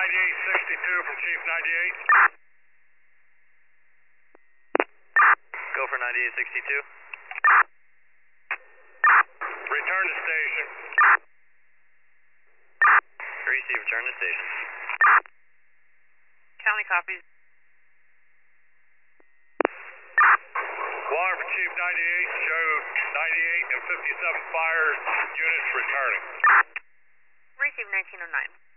9862 from Chief 98. Go for 9862. Return to station. Receive, return to station. County copies. Water for Chief 98, show 98 and 57 fire units returning. Receive 1909.